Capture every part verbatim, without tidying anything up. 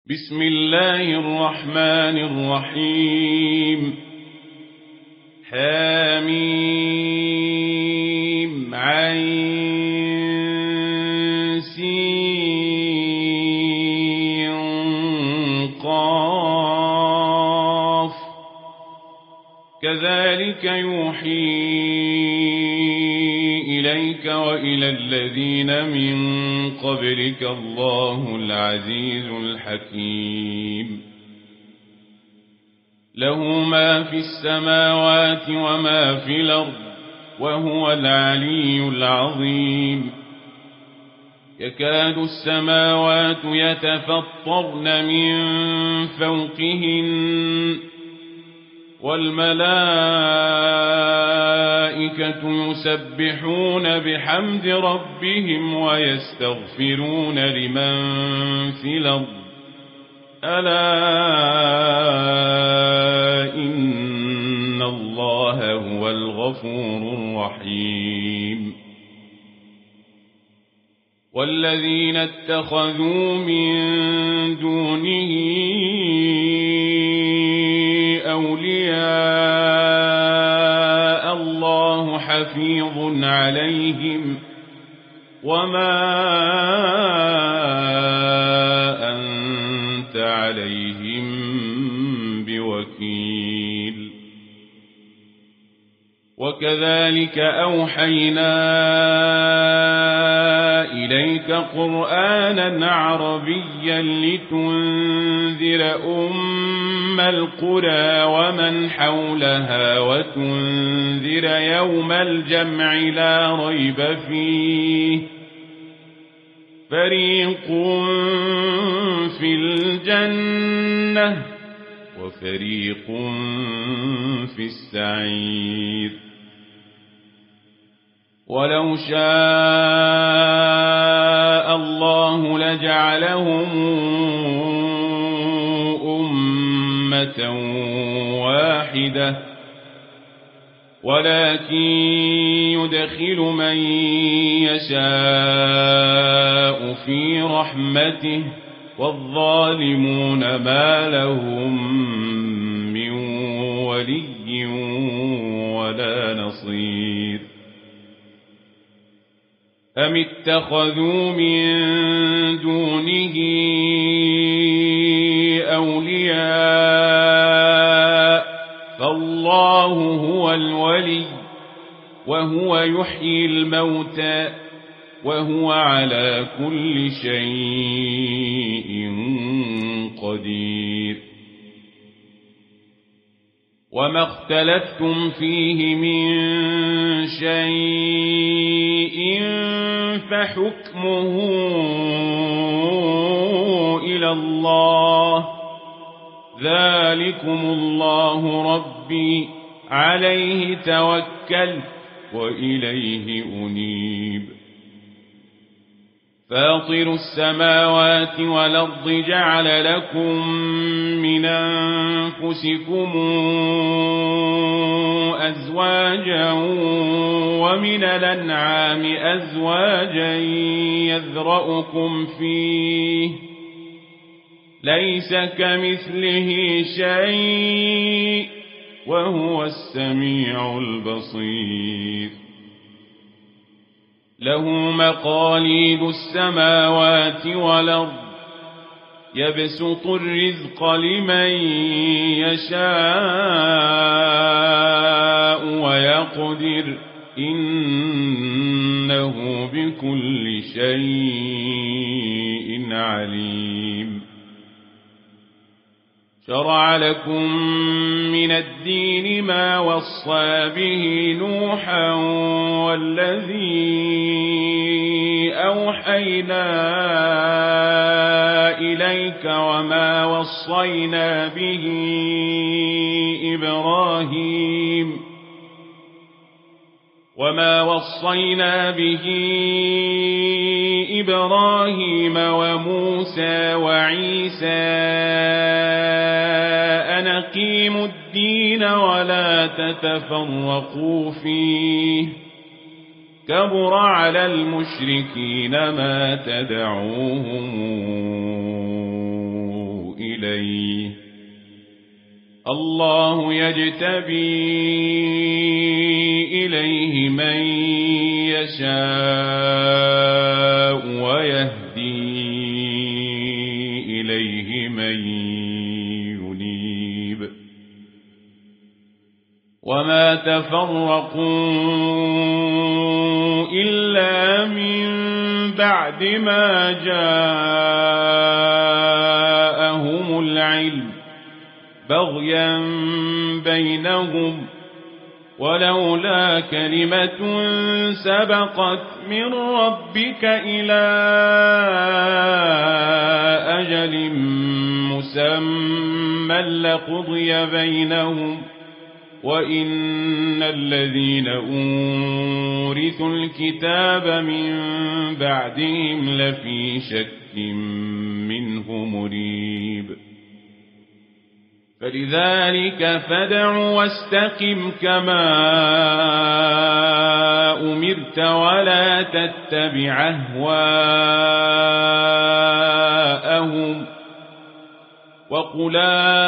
بسم الله الرحمن الرحيم. حميم عين سين قاف كذلك يوحي إليك وإلى الذين من قبلك الله العزيز الحكيم. له ما في السماوات وما في الأرض وهو العلي العظيم. يكاد السماوات يتفطرن من فوقهن والملائكة يسبحون بحمد ربهم ويستغفرون لمن في الأرض ألا إن الله هو الغفور الرحيم. والذين اتخذوا من دونه أولياء الله حفيظ عليهم وما أنت عليهم بوكيل. وكذلك أوحينا إليك قرآنا عربيا لتنذر أم القرى ومن حولها وتنذر يوم الجمع لا ريب فيه فريق في الجنة وفريق في السعير. ولو شاء الله لجعلهم أمة واحدة ولكن يدخل من يشاء في رحمته والظالمون ما لهم من ولي ولا نصير. أم اتخذوا من دونه أولياء فالله هو الولي وهو يحيي الموتى وهو على كل شيء قدير. وما اختلفتم فيه من شيء فحكمه إلى الله ذلكم الله ربي عليه توكلت وإليه أنيب. فاطر السماوات والأرض جعل لكم من أنفسكم أزواجا ومن الأنعام أزواجا يذرأكم فيه ليس كمثله شيء وهو السميع البصير. له مقاليد السماوات والأرض يبسط الرزق لمن يشاء ويقدر إنه بكل شيء عليم. شرع لكم من الدين ما وصى به نوحا والذي أوحينا إليك وما وصينا به إبراهيم وما وصينا به إبراهيم وموسى وعيسى أن أقيموا الدين ولا تتفرقوا فيه كبر على المشركين ما تدعوهم إليه الله يجتبي إليه من يشاء ويهدي إليه من ينيب وما تفرقوا إلا من بعد ما جاءهم العلم بغيا بينهم ولولا كلمة سبقت من ربك إلى أجل مسمى لقضي بينهم وإن الذين أورثوا الكتاب من بعدهم لفي شك منه مريب فلذلك فادع واستقم كما أمرت ولا تتبع أهواءهم وقل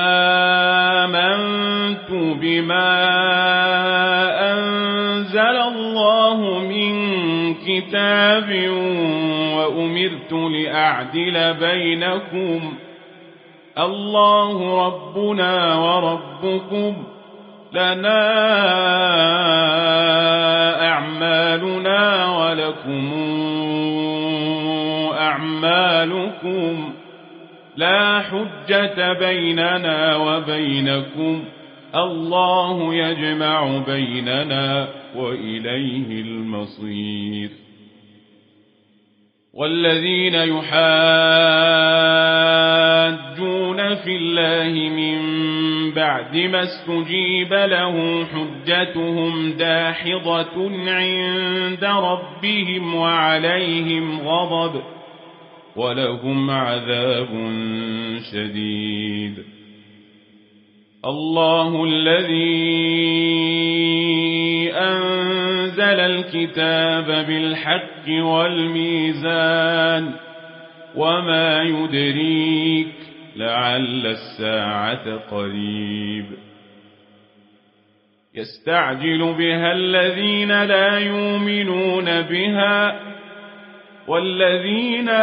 آمنت بما أنزل الله من كتاب وأمرت لأعدل بينكم الله ربنا وربكم لنا أعمالنا ولكم أعمالكم لا حجة بيننا وبينكم الله يجمع بيننا وإليه المصير والذين يحاجون في الله من بعد ما استجيب له حجتهم داحضة عند ربهم وعليهم غضب ولهم عذاب شديد الله الذي أنزل الكتاب بالحق والميزان وما يدريك لعل الساعة قريب يستعجل بها الذين لا يؤمنون بها والذين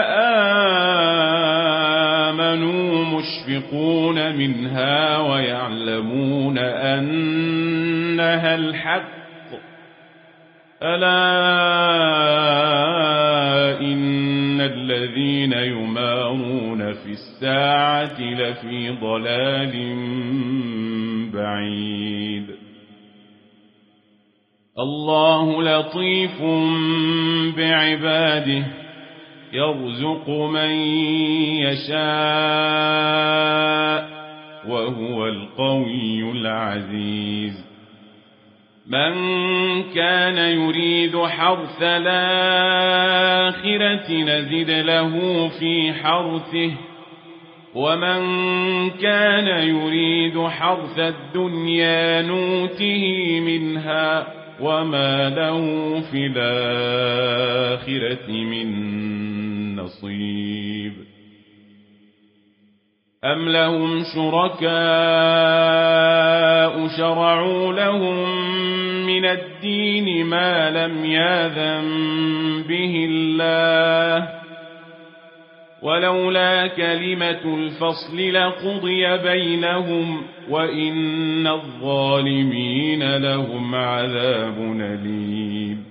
آمنوا مشفقون منها ويعلمون أنها الحق ألا إن الذين يمارون في الساعة لفي ضلال بعيد الله لطيف بعباده يرزق من يشاء وهو القوي العزيز من كان يريد حرث الآخرة نزد له في حرثه ومن كان يريد حرث الدنيا نوته منها وما له في الآخرة من نصيب أم لهم شركاء شرعوا لهم من الدين ما لم يأذن به الله ولولا كلمة الفصل لقضي بينهم وإن الظالمين لهم عذاب أليم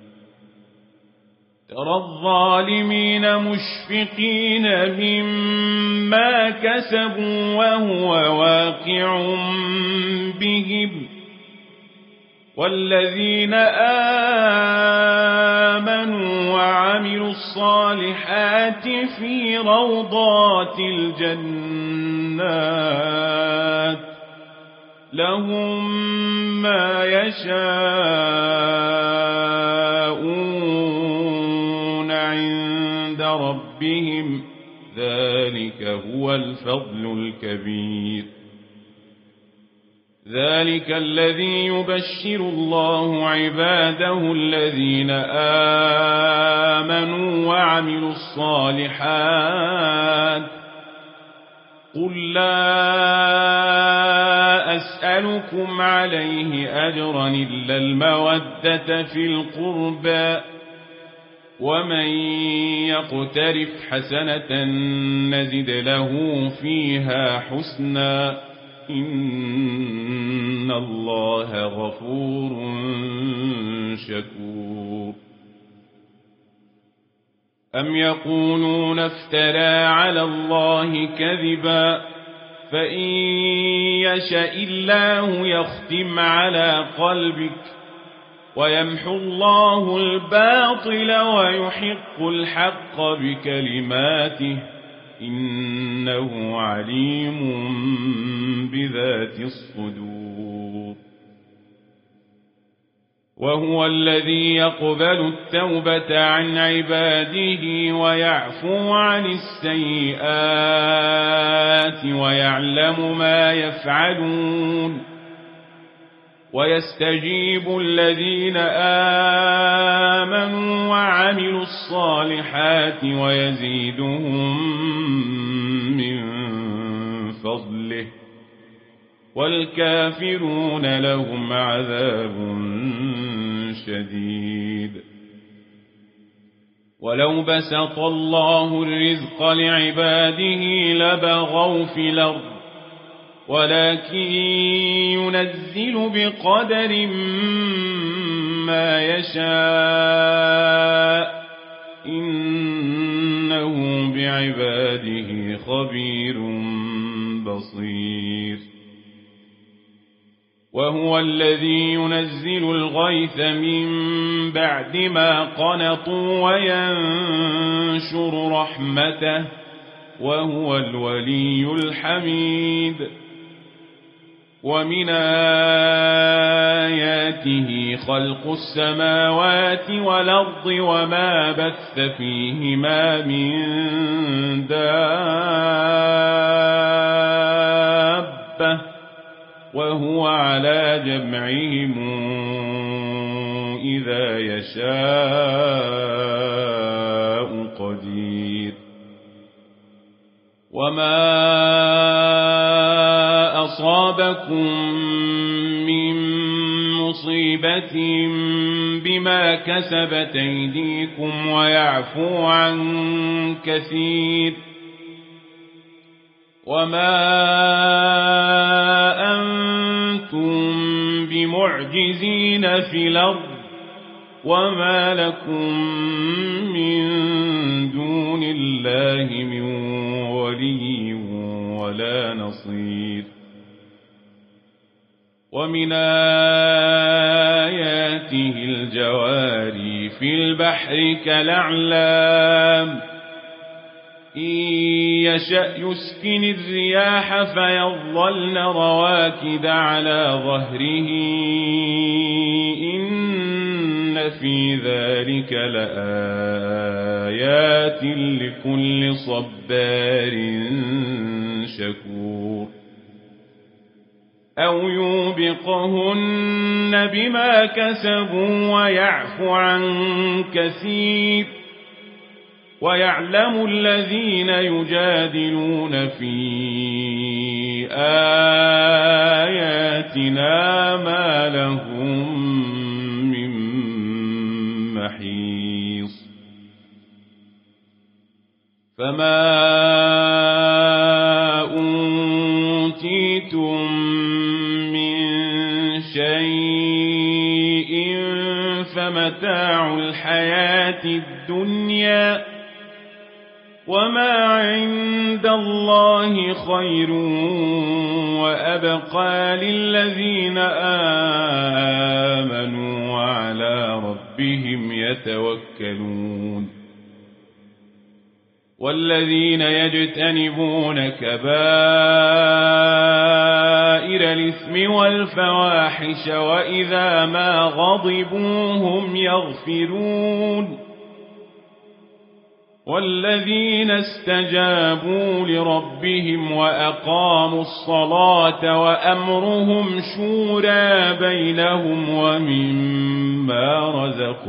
ترى الظالمين مشفقين مما كسبوا وهو واقع بهم والذين آمنوا وعملوا الصالحات في روضات الجنات لهم ما يشاءون عند ربهم ذلك هو الفضل الكبير ذلك الذي يبشر الله عباده الذين آمنوا وعملوا الصالحات قل لا أسألكم عليه أجرا إلا المودة في القربى ومن يقترف حسنة نزد له فيها حسنا إن الله غفور شكور أم يقولون افترى على الله كذبا فإن يشاء الله يختم على قلبك ويمحو الله الباطل ويحق الحق بكلماته إنه عليم بذات الصدور وهو الذي يقبل التوبة عن عباده ويعفو عن السيئات ويعلم ما يفعلون ويستجيب الذين آمنوا وعملوا الصالحات ويزيدهم من فضله والكافرون لهم عذاب شديد ولو بسط الله الرزق لعباده لبغوا في الأرض ولكن ينزل بقدر ما يشاء إنه بعباده خبير بصير وهو الذي ينزل الغيث من بعد ما قنطوا وينشر رحمته وهو الولي الحميد ومن آياته خلق السماوات والأرض وما بث فيهما من دابة وهو على جمعهم إذا يشاء قدير وما أصابكم من مصيبة بما كسبت أيديكم ويعفو عن كثير وما أنتم بمعجزين في الأرض وما لكم من دون الله من ولي ولا نصير ومن آياته الجواري في البحر كالأعلام إن يشأ يسكن الرياح فيظلن رواكد على ظهره إن في ذلك لآيات لكل صبار شكور أو يوبقهن بما كسبوا ويعفو عن كثير ويعلم الذين يجادلون في آياتنا ما لهم من محيص فما أوتيتم من شيء فمتاع الحياة الدنيا وما عند الله خير وأبقى للذين آمنوا وعلى ربهم يتوكلون والذين يجتنبون كبائر الإثم والفواحش وإذا ما غضبوا هم يغفرون والذين استجابوا لربهم وأقاموا الصلاة وأمرهم شورى بينهم ومما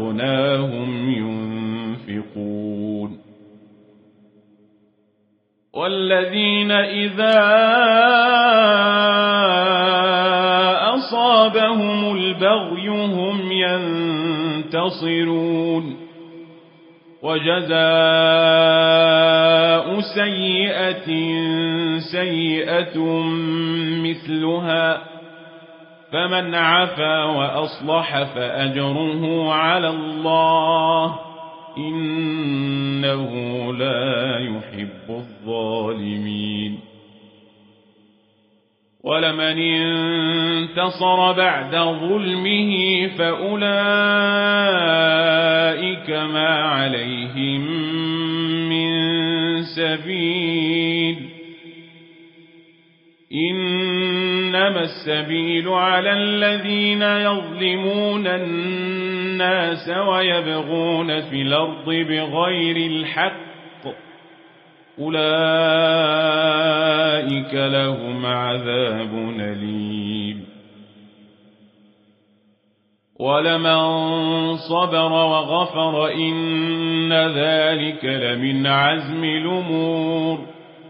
رزقناهم ينفقون والذين إذا أصابهم البغي هم ينتصرون وجزاء سيئة سيئة مثلها فمن عفا وأصلح فأجره على الله إنه لا يحب الظالمين ولمن انتصر بعد ظلمه فأولئك ما عليهم من سبيل إنما السبيل على الذين يظلمون الناس ويبغون في الأرض بغير الحق أولئك لهم عذاب أليم ولمن صبر وغفر إن ذلك لمن عزم الأمور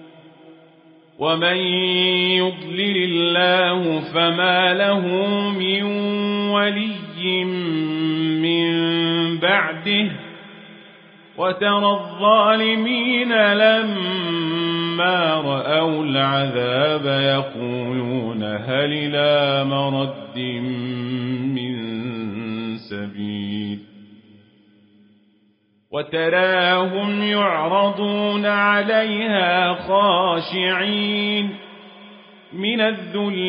ومن يضلل الله فما له من ولي من بعده وترى الظالمين لما رأوا العذاب يقولون هل إلى مرد من سبيل وتراهم يعرضون عليها خاشعين من الذل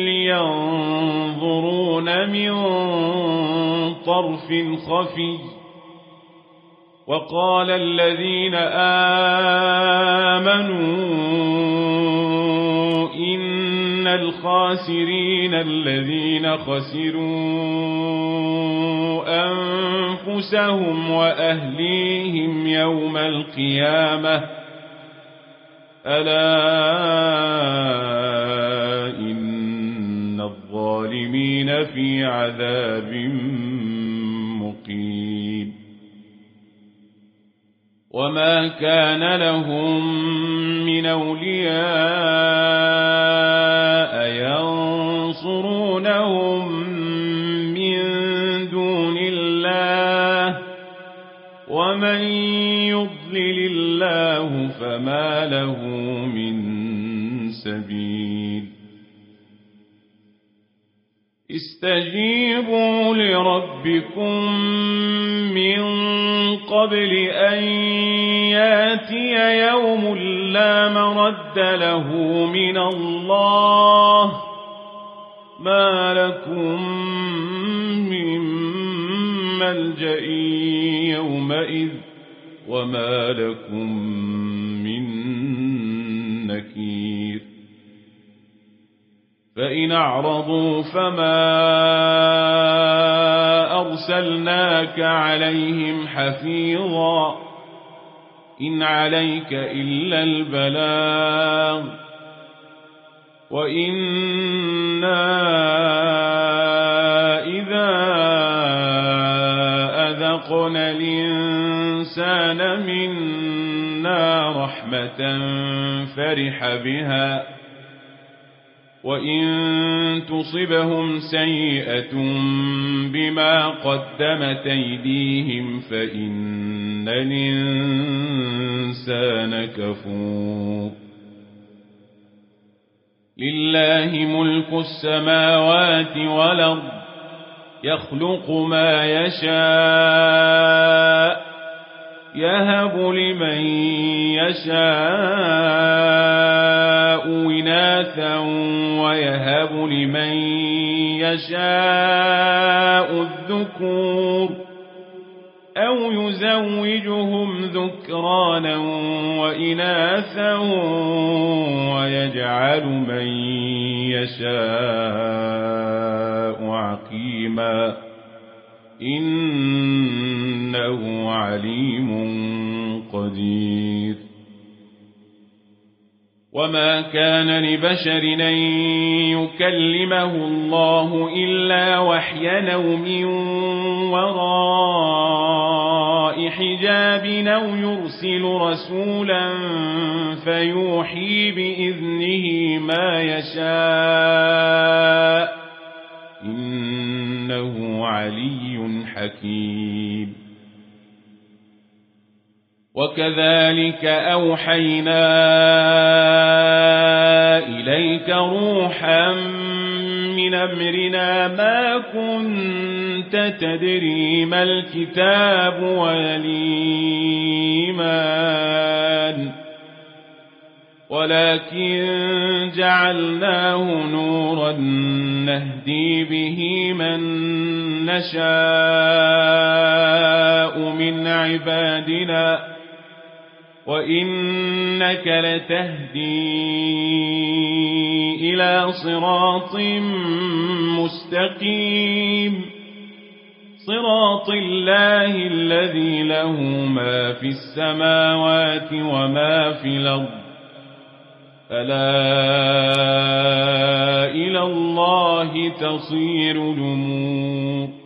ينظرون من طرف خفي وقال الذين آمنوا إن الخاسرين الذين خسروا أنفسهم وأهليهم يوم القيامة ألا إن الظالمين في عذاب مقيم وما كان لهم من أولياء ينصرونهم من دون الله ومن يضلل الله فما له من سبيل استجيبوا لربكم من قبل أن ياتي يوم لا مرد له من الله ما لكم من ملجأ يومئذ وما لكم من نكير فإن أعرضوا فما أرسلناك عليهم حفيظا إن عليك إلا البلاغ وإنا إذا أذقنا الإنسان منا رحمة فرح بها وإن تصبهم سيئة بما قدمت أيديهم فإن الإنسان كفور لله ملك السماوات والأرض يخلق ما يشاء يهب لمن يشاء إناثا ويهب لمن يشاء الذكور أو يزوجهم ذكرانا وإناثا ويجعل من يشاء عقيما إنه عليم قدير وما كان لبشر أن يكلمه الله إلا وحيا أو من وراء حجاب أو يرسل رسولا فيوحي بإذنه ما يشاء إنه علي حكيم وكذلك أوحينا إليك روحا من أمرنا ما كنت تدري ما الكتاب ولا الإيمان ولكن جعلناه نورا نهدي به من نشاء من عبادنا وإنك لتهدي إلى صراط مستقيم صراط الله الذي له ما في السماوات وما في الأرض ألا إلى الله تصير الأمور